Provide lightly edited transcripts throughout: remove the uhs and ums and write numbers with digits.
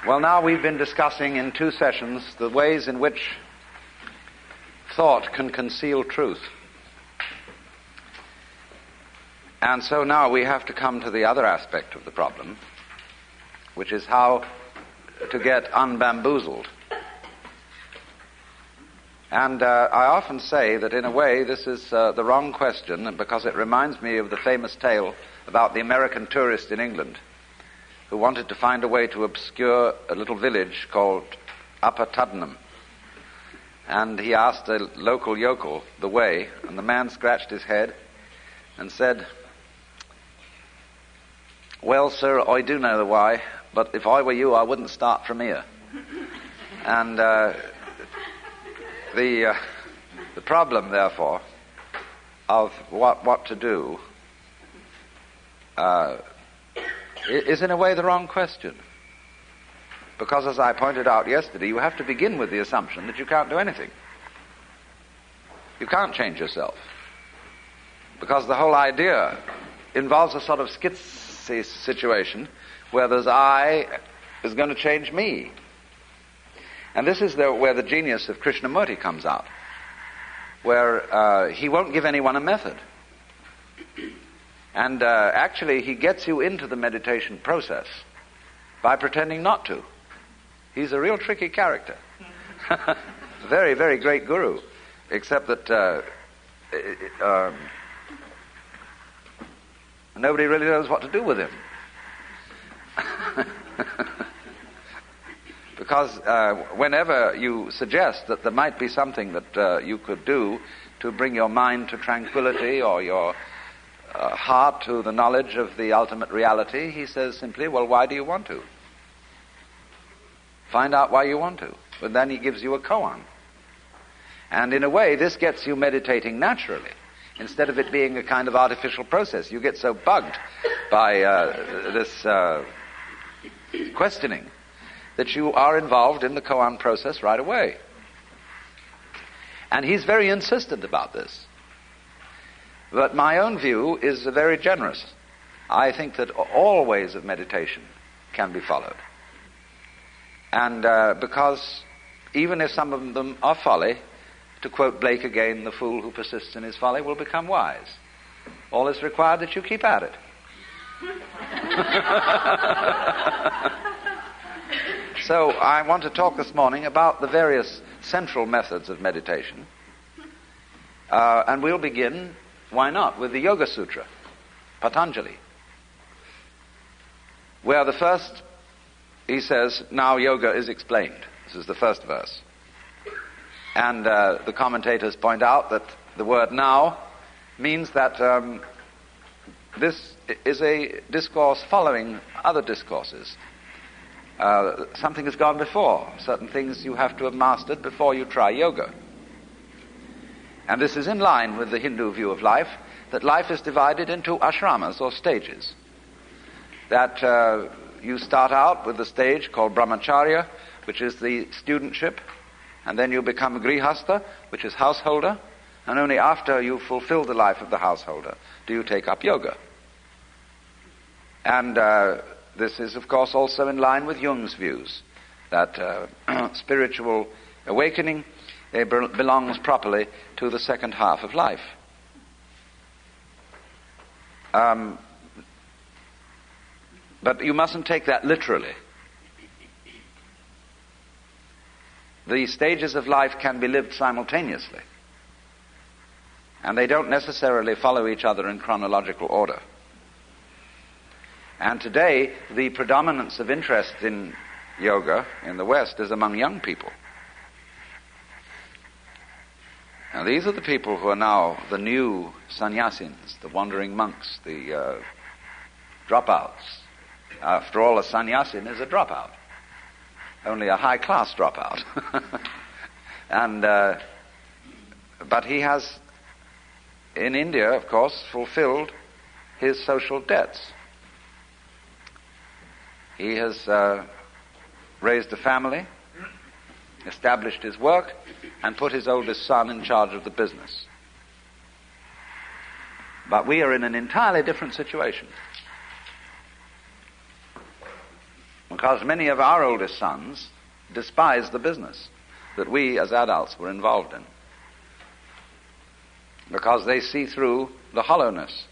Well, now we've been discussing in 2 sessions the ways in which thought can conceal truth. And so now we have to come to the other aspect of the problem, which is how to get unbamboozled. And I often say that in a way this is the wrong question, because it reminds me of the famous tale about the American tourist in England who wanted to find a way to obscure a little village called Upper Tuddenham. And he asked a local yokel the way, and the man scratched his head and said, "Well, sir, I do know the why, but if I were you, I wouldn't start from here." And the problem, therefore, of what to do is in a way the wrong question. Because, as I pointed out yesterday, you have to begin with the assumption that you can't do anything. You can't change yourself. Because the whole idea involves a sort of schizophrenic situation where there's I is going to change me. And this is where the genius of Krishnamurti comes out, where he won't give anyone a method. And actually he gets you into the meditation process by pretending not to. He's a real tricky character. Very, very great guru, except that nobody really knows what to do with him. Because whenever you suggest that there might be something that you could do to bring your mind to tranquility or your heart to the knowledge of the ultimate reality, he says simply, "Well, why do you want to? Find out why you want to." But then he gives you a koan. And in a way, this gets you meditating naturally, instead of it being a kind of artificial process. You get so bugged by this questioning that you are involved in the koan process right away. And he's very insistent about this. But my own view is very generous. I think that all ways of meditation can be followed. And because even if some of them are folly, to quote Blake again, "The fool who persists in his folly will become wise." All is required that you keep at it. So I want to talk this morning about the various central methods of meditation. And we'll begin, why not, with the Yoga Sutra, Patanjali, where the first, he says, "Now yoga is explained." This is the first verse. And the commentators point out that the word "now" means that this is a discourse following other discourses. Something has gone before. Certain things you have to have mastered before you try yoga. And this is in line with the Hindu view of life, that life is divided into ashramas, or stages. That you start out with the stage called brahmacharya, which is the studentship, and then you become a grihastha, which is householder, and only after you fulfill the life of the householder do you take up yoga. And this is, of course, also in line with Jung's views, that spiritual awakening belongs properly to the second half of life. But you mustn't take that literally. The stages of life can be lived simultaneously, and they don't necessarily follow each other in chronological order. And today, the predominance of interest in yoga in the West is among young people. Now, these are the people who are now the new sannyasins, the wandering monks, the dropouts. After all, a sannyasin is a dropout, only a high-class dropout. But he has, in India, of course, fulfilled his social debts. He has raised a family, established his work, and put his oldest son in charge of the business. But we are in an entirely different situation. Because many of our oldest sons despise the business that we as adults were involved in. Because they see through the hollowness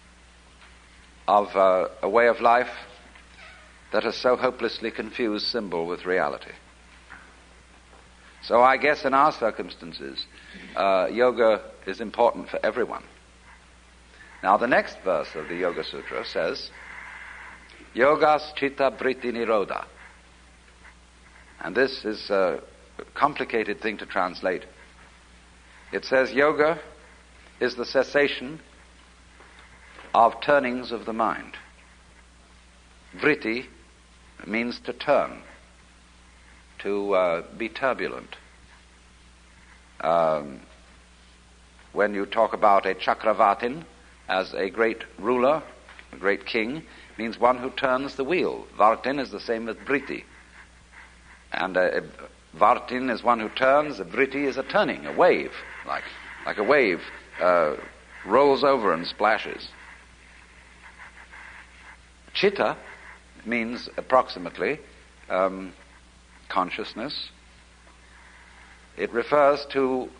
of a way of life that has so hopelessly confused symbol with reality. So I guess in our circumstances, yoga is important for everyone. Now the next verse of the Yoga Sutra says, Yogas Chitta Vritti Nirodha. And this is a complicated thing to translate. It says yoga is the cessation of turnings of the mind. Vritti means to turn, to be turbulent. When you talk about a Chakravartin as a great ruler, a great king, means one who turns the wheel. Vartin is the same as Vritti. And Vartin is one who turns, a Vritti is a turning, a wave, like a wave rolls over and splashes. Chitta means approximately consciousness. It refers to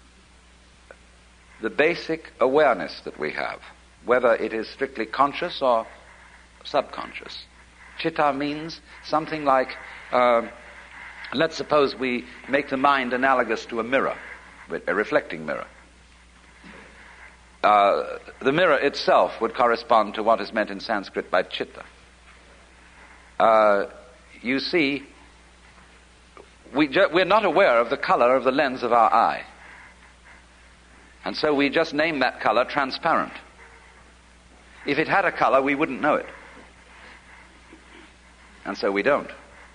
the basic awareness that we have, whether it is strictly conscious or subconscious. Chitta means something like, let's suppose we make the mind analogous to a mirror, a reflecting mirror. The mirror itself would correspond to what is meant in Sanskrit by chitta. You see, we're not aware of the color of the lens of our eye. And so we just name that color transparent. If it had a color, we wouldn't know it. And so we don't.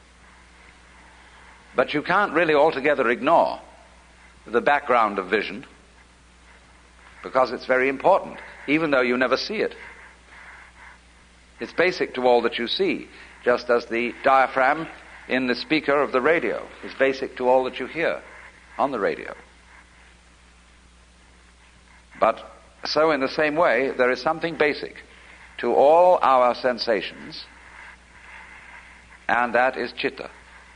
But you can't really altogether ignore the background of vision, because it's very important, even though you never see it. It's basic to all that you see, just as the diaphragm in the speaker of the radio is basic to all that you hear on the radio. But so in the same way, there is something basic to all our sensations, and that is chitta.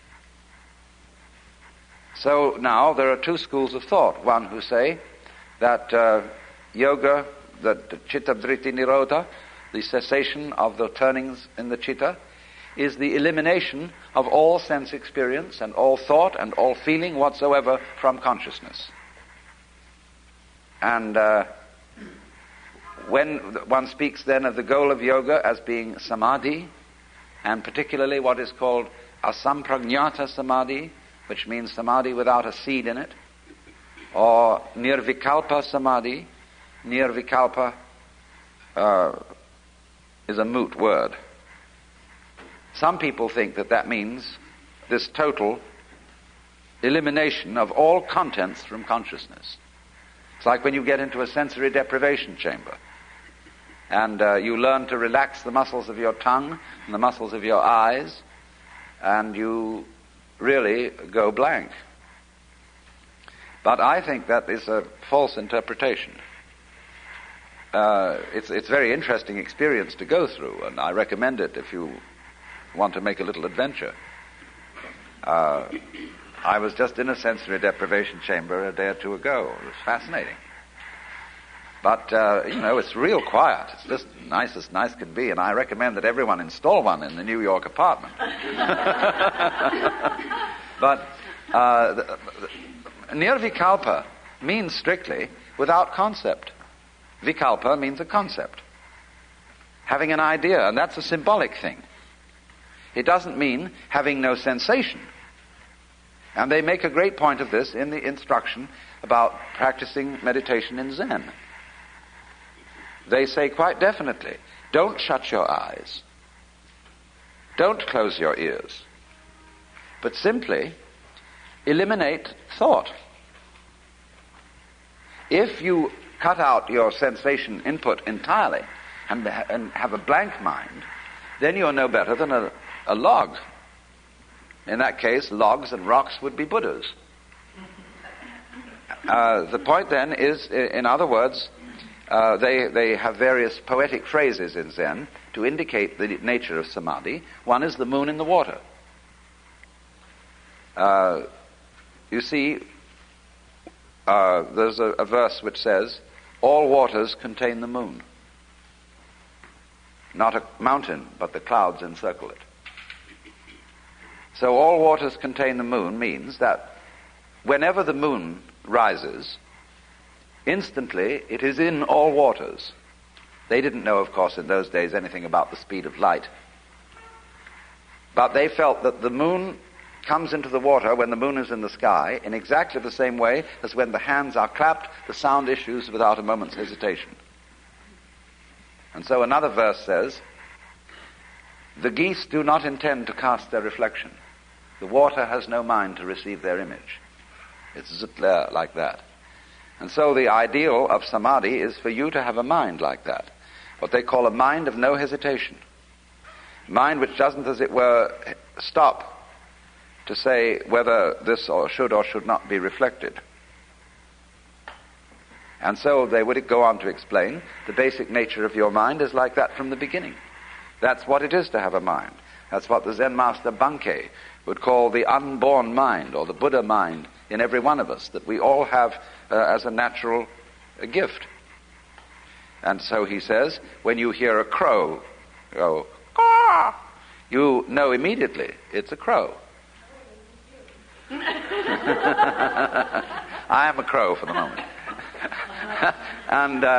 So now there are two schools of thought. One who say that yoga, that chitta vritti nirodha, the cessation of the turnings in the chitta, is the elimination of all sense experience and all thought and all feeling whatsoever from consciousness. And when one speaks then of the goal of yoga as being samadhi, and particularly what is called asampragnata samadhi, which means samadhi without a seed in it, or nirvikalpa samadhi. Nirvikalpa is a moot word. Some people think that means this total elimination of all contents from consciousness. It's like when you get into a sensory deprivation chamber and you learn to relax the muscles of your tongue and the muscles of your eyes, and you really go blank. But I think that is a false interpretation. It's a very interesting experience to go through, and I recommend it if you want to make a little adventure. I was just in a sensory deprivation chamber a day or two ago. It was fascinating. But, it's real quiet. It's just nice as nice can be, and I recommend that everyone install one in the New York apartment. But nirvikalpa means strictly without concept. Vikalpa means a concept, having an idea, and that's a symbolic thing. It doesn't mean having no sensation. And they make a great point of this in the instruction about practicing meditation in Zen. They say quite definitely, don't shut your eyes. Don't close your ears. But simply eliminate thought. If you cut out your sensation input entirely and have a blank mind, then you're no better than a log. In that case, logs and rocks would be Buddhas. The point then is, in other words, they have various poetic phrases in Zen to indicate the nature of samadhi. One is the moon in the water. You see, there's a verse which says, all waters contain the moon. Not a mountain, but the clouds encircle it. So all waters contain the moon means that whenever the moon rises, instantly it is in all waters. They didn't know, of course, in those days anything about the speed of light. But they felt that the moon comes into the water when the moon is in the sky in exactly the same way as when the hands are clapped, the sound issues without a moment's hesitation. And so another verse says, the geese do not intend to cast their reflection. The water has no mind to receive their image. It's there like that. And so the ideal of samadhi is for you to have a mind like that. What they call a mind of no hesitation. Mind which doesn't, as it were, stop to say whether this or should not be reflected. And so they would go on to explain the basic nature of your mind is like that from the beginning. That's what it is to have a mind. That's what the Zen master Bankei would call the unborn mind, or the Buddha mind in every one of us, that we all have as a natural gift. And so he says, when you hear a crow go, caw, you know immediately it's a crow. I am a crow for the moment. And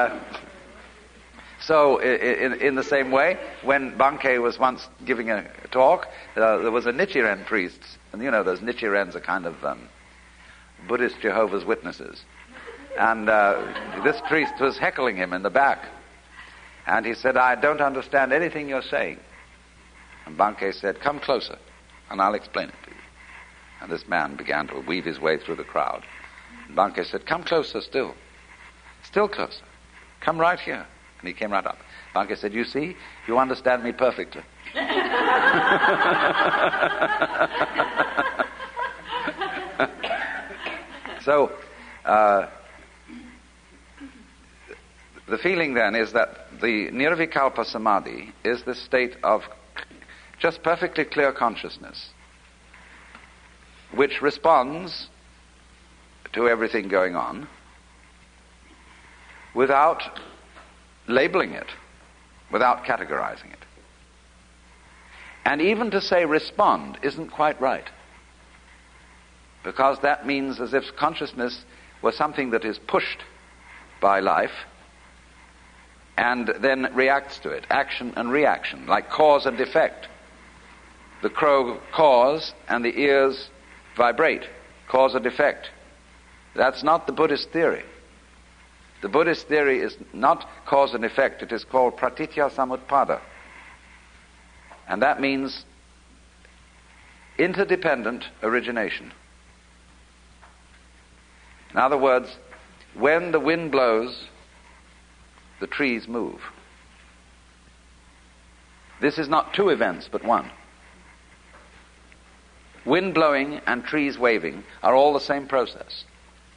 so in the same way, when Bankei was once giving a talk, there was a Nichiren priest, and you know those Nichirens are kind of Buddhist Jehovah's Witnesses. And this priest was heckling him in the back. And he said, I don't understand anything you're saying. And Bankei said, come closer, and I'll explain it to you. And this man began to weave his way through the crowd. And Bankei said, come closer still. Still closer. Come right here. And he came right up. Bankei said, you see, you understand me perfectly. So, the feeling then is that the Nirvikalpa Samadhi is this state of just perfectly clear consciousness, which responds to everything going on without labeling it, without categorizing it. And even to say respond isn't quite right, because that means as if consciousness was something that is pushed by life and then reacts to it, action and reaction, like cause and effect. The crow caws and the ears vibrate, cause and effect. That's not the Buddhist theory. The Buddhist theory is not cause and effect. It is called pratitya samutpada. And that means interdependent origination. In other words, when the wind blows, the trees move. This is not two events, but one. Wind blowing and trees waving are all the same process.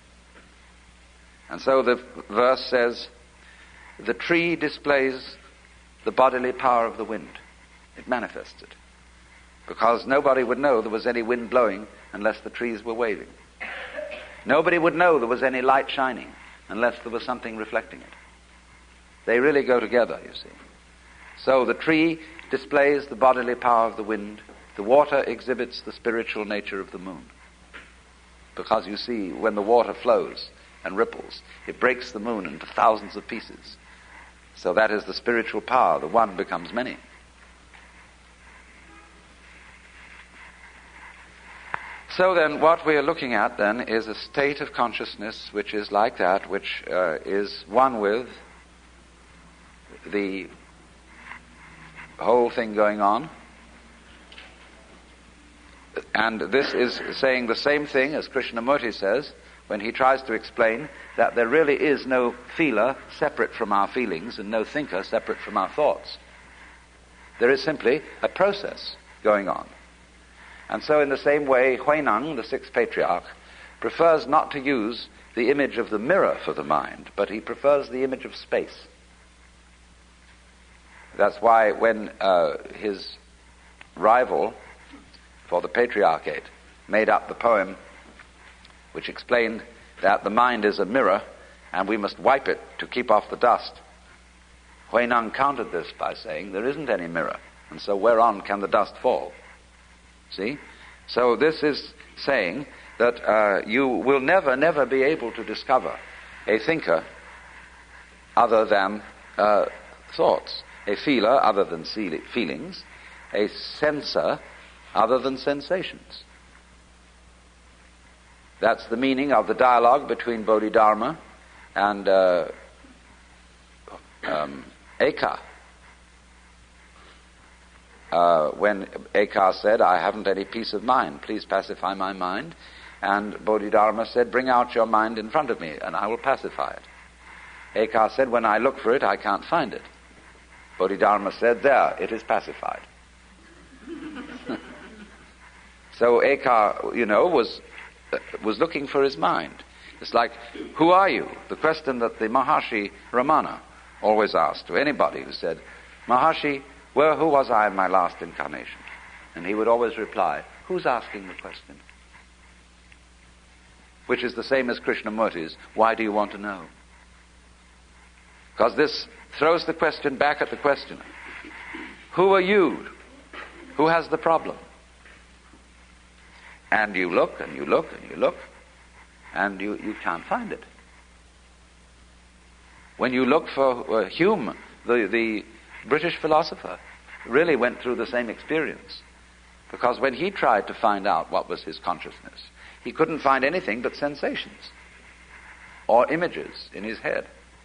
And so the verse says, the tree displays the bodily power of the wind. It manifests it. Because nobody would know there was any wind blowing unless the trees were waving. Nobody would know there was any light shining unless there was something reflecting it. They really go together, you see. So the tree displays the bodily power of the wind. The water exhibits the spiritual nature of the moon. Because you see, when the water flows and ripples, it breaks the moon into thousands of pieces. So that is the spiritual power. The one becomes many. So then what we are looking at then is a state of consciousness which is like that, which is one with the whole thing going on. And this is saying the same thing as Krishnamurti says when he tries to explain that there really is no feeler separate from our feelings and no thinker separate from our thoughts. There is simply a process going on. And so in the same way, Huineng, the sixth patriarch, prefers not to use the image of the mirror for the mind, but he prefers the image of space. That's why when his rival for the Patriarchate made up the poem which explained that the mind is a mirror and we must wipe it to keep off the dust, Huineng countered this by saying there isn't any mirror, and so whereon can the dust fall? See? So this is saying that you will never be able to discover a thinker other than thoughts, a feeler other than feelings, a sensor other than sensations. That's the meaning of the dialogue between Bodhidharma and Eka. When Eka said, I haven't any peace of mind, please pacify my mind. And Bodhidharma said, bring out your mind in front of me and I will pacify it. Eka said, when I look for it, I can't find it. Bodhidharma said, there, it is pacified. So Eka, was looking for his mind. It's like, who are you? The question that the Maharshi Ramana always asked to anybody who said, Maharshi, who was I in my last incarnation? And he would always reply, who's asking the question? Which is the same as Krishnamurti's, why do you want to know? Because this throws the question back at the questioner. Who are you? Who has the problem? And you look, and you look, and you look, and you can't find it. When you look for Hume, the British philosopher, really went through the same experience. Because when he tried to find out what was his consciousness, he couldn't find anything but sensations or images in his head.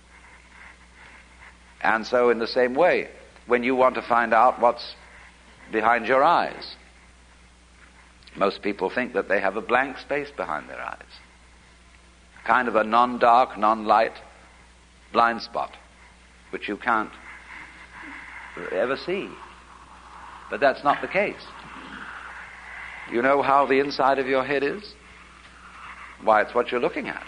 And so in the same way, when you want to find out what's behind your eyes, most people think that they have a blank space behind their eyes. Kind of a non-dark, non-light blind spot, which you can't ever see. But that's not the case. You know how the inside of your head is? Why, it's what you're looking at.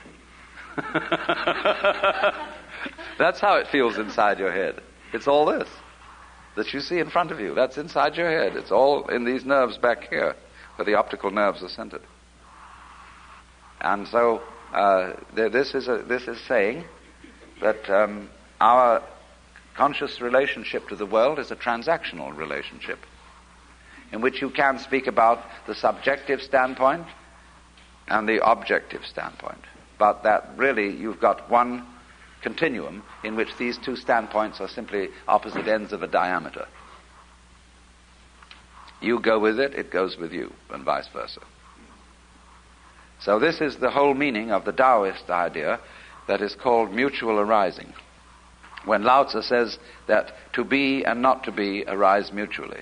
That's how it feels inside your head. It's all this that you see in front of you. That's inside your head. It's all in these nerves back here, where the optical nerves are centered. And so this is saying that our conscious relationship to the world is a transactional relationship, in which you can speak about the subjective standpoint and the objective standpoint, but that really you've got one continuum in which these two standpoints are simply opposite ends of a diameter. You go with it, it goes with you, and vice versa. So this is the whole meaning of the Taoist idea that is called mutual arising. When Lao Tzu says that to be and not to be arise mutually,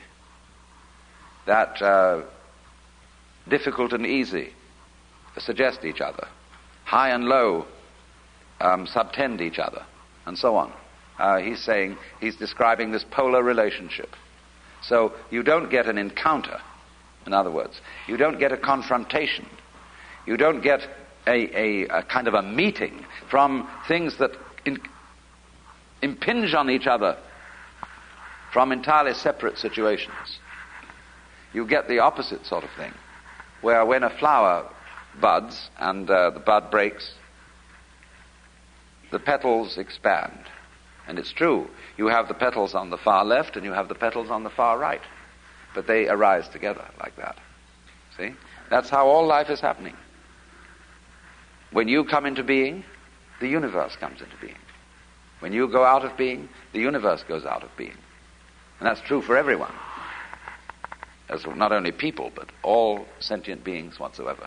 that difficult and easy suggest each other, high and low subtend each other, and so on. He's describing this polar relationship. So you don't get an encounter, in other words. You don't get a confrontation. You don't get a kind of a meeting from things that impinge on each other from entirely separate situations. You get the opposite sort of thing, where when a flower buds and the bud breaks, the petals expand. And it's true, you have the petals on the far left and you have the petals on the far right, but they arise together like that. See? That's how all life is happening. When you come into being, the universe comes into being. When you go out of being, the universe goes out of being. And that's true for everyone. As not only people, but all sentient beings whatsoever.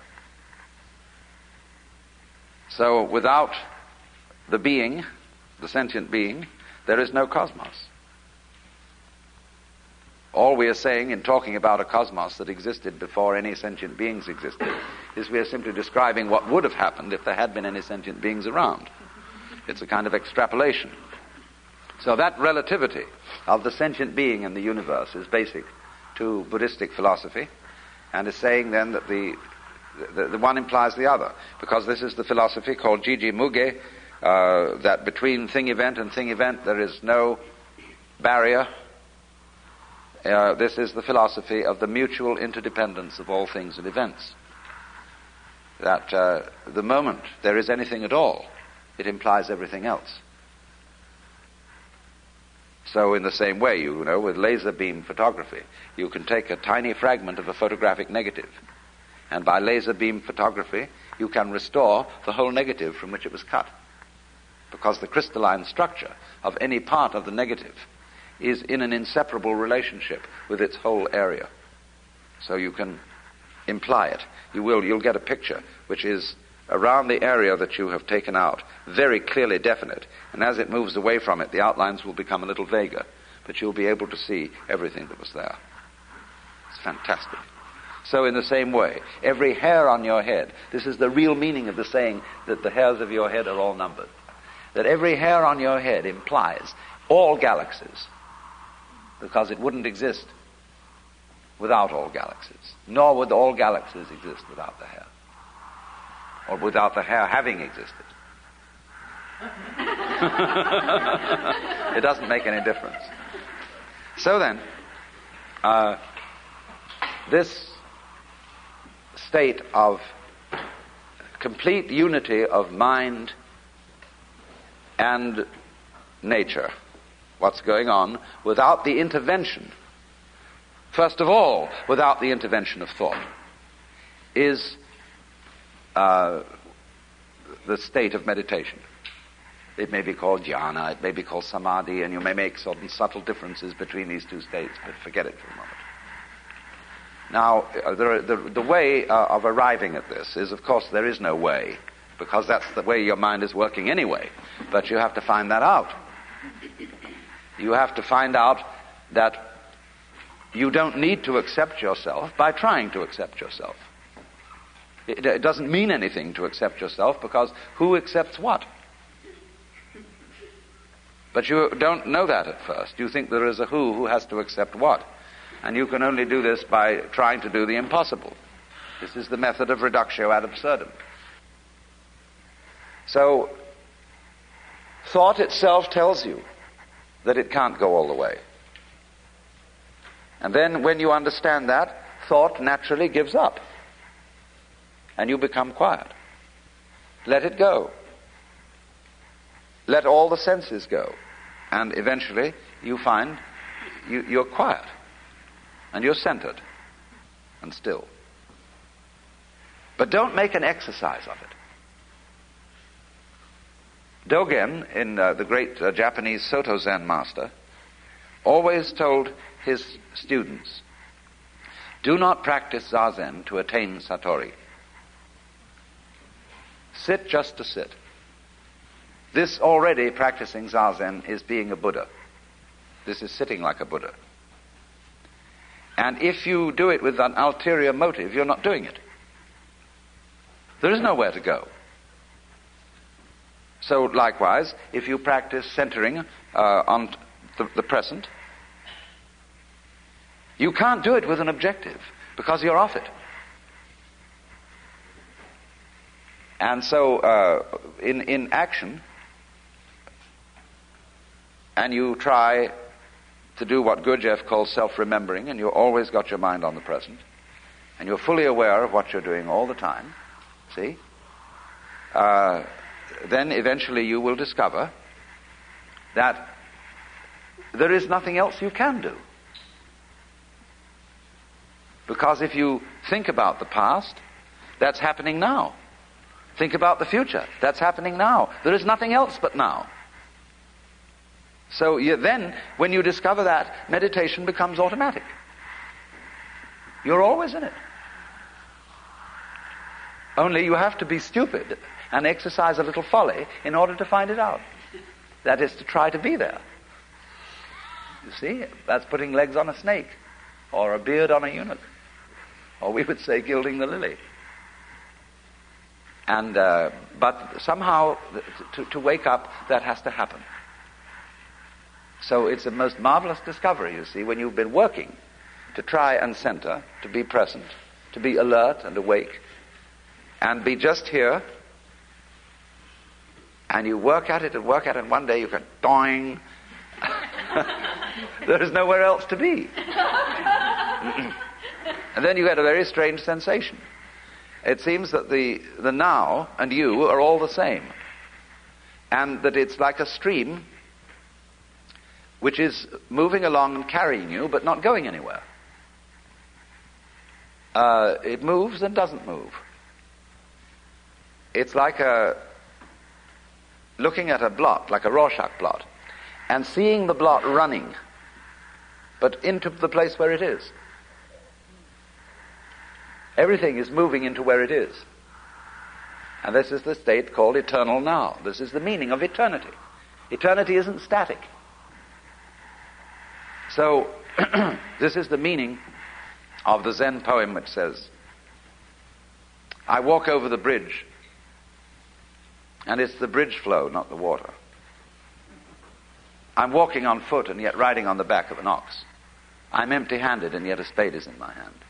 So without the being, the sentient being, there is no cosmos. All we are saying in talking about a cosmos that existed before any sentient beings existed is we are simply describing what would have happened if there had been any sentient beings around. It's a kind of extrapolation. So that relativity of the sentient being in the universe is basic to Buddhistic philosophy, and is saying then that the The one implies the other, because this is the philosophy called Jiji Muge, that between thing-event and thing-event there is no barrier. This is the philosophy of the mutual interdependence of all things and events. That the moment there is anything at all, it implies everything else. So in the same way, with laser beam photography, you can take a tiny fragment of a photographic negative, and by laser beam photography, you can restore the whole negative from which it was cut. Because the crystalline structure of any part of the negative is in an inseparable relationship with its whole area. So you can imply it. You'll get a picture which is around the area that you have taken out, very clearly definite, and as it moves away from it, the outlines will become a little vaguer, but you'll be able to see everything that was there. It's fantastic. So in the same way, every hair on your head, this is the real meaning of the saying that the hairs of your head are all numbered, that every hair on your head implies all galaxies, because it wouldn't exist without all galaxies, nor would all galaxies exist without the hair, or without the hair having existed. It doesn't make any difference. So then, this state of complete unity of mind and nature, what's going on, without the intervention, first of all, without the intervention of thought, is the state of meditation. It may be called jhana, it may be called samadhi, and you may make certain subtle differences between these two states, but forget it for a moment. Now, the way of arriving at this is, of course, there is no way, because that's the way your mind is working anyway, but you have to find that out. You have to find out that you don't need to accept yourself by trying to accept yourself. It doesn't mean anything to accept yourself, because who accepts what? But you don't know that at first. You think there is a who has to accept what. And you can only do this by trying to do the impossible. This is the method of reductio ad absurdum. So, thought itself tells you that it can't go all the way. And then when you understand that, thought naturally gives up. And you become quiet. Let it go. Let all the senses go. And eventually you find you're quiet. And you're centered. And still. But don't make an exercise of it. Dogen, in the great Japanese Soto Zen master, always told his students, do not practice Zazen to attain Satori. Sit just to sit. This already, practicing Zazen, is being a Buddha. This is sitting like a Buddha. And if you do it with an ulterior motive, you're not doing it. There is nowhere to go. So likewise, if you practice centering on the present, you can't do it with an objective, because you're off it. And so in action, and you try to do what Gurdjieff calls self-remembering, and you've always got your mind on the present, and you're fully aware of what you're doing all the time, see? Then eventually you will discover that there is nothing else you can do. Because if you think about the past, that's happening now. Think about the future, that's happening now. There is nothing else but now. So then, when you discover that, meditation becomes automatic. You're always in it. Only you have to be stupid and exercise a little folly in order to find it out. That is to try to be there. You see, that's putting legs on a snake, or a beard on a eunuch, or we would say gilding the lily. And but somehow, to wake up, that has to happen. So it's a most marvelous discovery, you see, when you've been working to try and center, to be present, to be alert and awake, and be just here, and you work at it, and one day you can doing. There is nowhere else to be. And then you get a very strange sensation. It seems that the now and you are all the same, and that it's like a stream which is moving along and carrying you, but not going anywhere. It moves and doesn't move. It's like looking at a blot, like a Rorschach blot, and seeing the blot running, but into the place where it is. Everything is moving into where it is. And this is the state called eternal now. This is the meaning of eternity. Eternity isn't static. So, this is the meaning of the Zen poem which says, I walk over the bridge, and it's the bridge flow, not the water. I'm walking on foot and yet riding on the back of an ox. I'm empty-handed and yet a spade is in my hand.